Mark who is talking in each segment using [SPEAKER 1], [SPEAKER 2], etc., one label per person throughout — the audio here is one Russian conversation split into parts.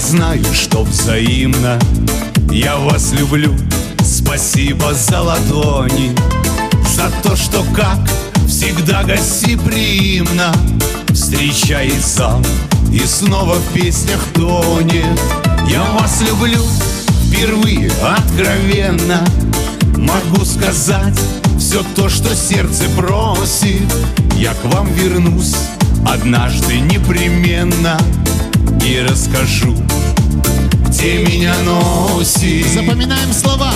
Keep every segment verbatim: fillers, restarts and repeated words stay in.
[SPEAKER 1] знаю, что взаимно. Я вас люблю, спасибо за ладони, за то, что как всегда гостеприимно встречает зал и снова в песнях тонет. Я вас люблю впервые откровенно, могу сказать все то, что сердце просит. Я к вам вернусь однажды непременно и расскажу, где меня носит.
[SPEAKER 2] Запоминаем слова.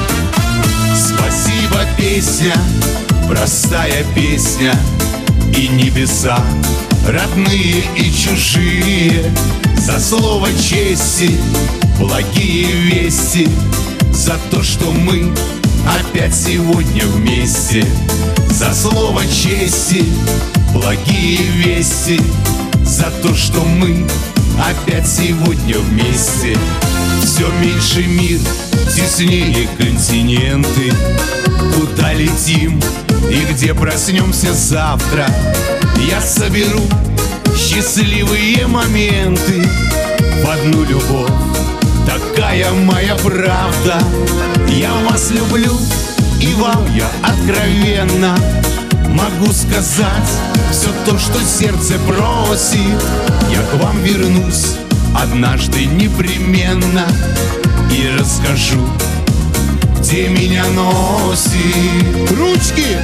[SPEAKER 1] Спасибо, песня, простая песня, и небеса, родные и чужие, за слово чести, благие вести, за то, что мы опять сегодня вместе. За слово чести, благие вести, за то, что мы опять сегодня вместе. Все меньше мир, теснее континенты. Куда летим и где проснемся завтра? Я соберу счастливые моменты в одну любовь. Такая моя правда. Я вас люблю, и вам я откровенно могу сказать все то, что сердце просит. Я к вам вернусь однажды непременно и расскажу, где меня носит.
[SPEAKER 2] Ручки!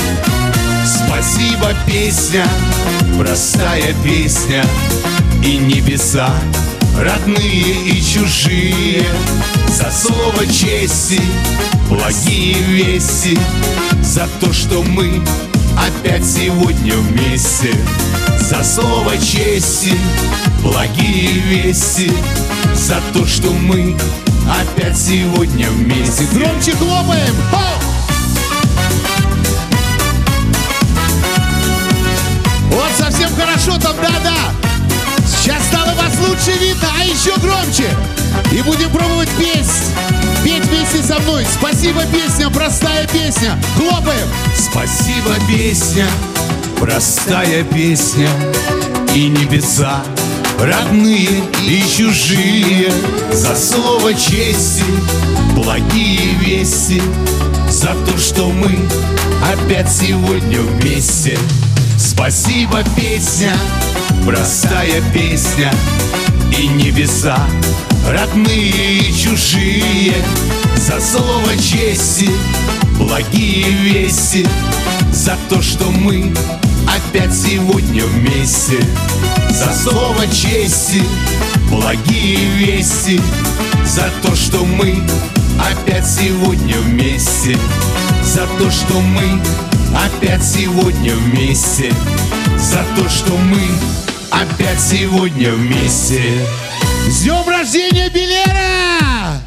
[SPEAKER 1] Спасибо, песня, простая песня, и небеса, родные и чужие, за слово чести, благие вести, за то, что мы опять сегодня вместе. За слово чести, благие вести, за то, что мы опять сегодня вместе.
[SPEAKER 2] Громче хлопаем! О! Вот совсем хорошо там, да-да! Сейчас стало вас лучше видно, а еще громче! И будем пробовать петь! Петь вместе со мной! Спасибо, песня, простая песня! Хлопаем!
[SPEAKER 1] Спасибо, песня, простая песня, и небеса, родные и чужие, за слово чести, благие вести, за то, что мы опять сегодня вместе. Спасибо, песня, простая песня, и небеса, родные и чужие, за слово чести, благие вести, за то, что мы опять сегодня вместе. За слово чести, благие вести, за то, что мы опять сегодня вместе. За то, что мы опять сегодня вместе. За то, что мы опять сегодня вместе.
[SPEAKER 2] С днем рождения, Белера!